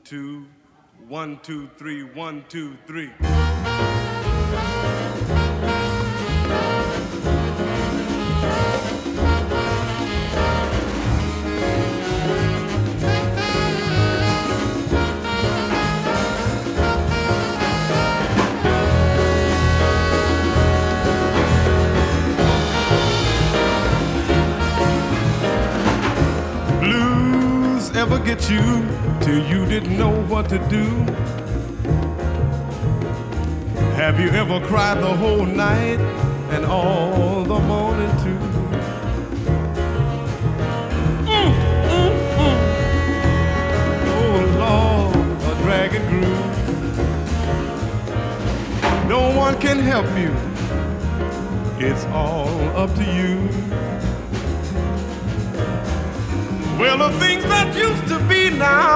two, 1, 2, 3, 1, 2, 3. Blues ever get you till you didn't know what to do? Have you ever cried the whole night and all the morning too? Oh Lord, a dragging groove. No one can help you. It's all up to you. Well, the things that used to be now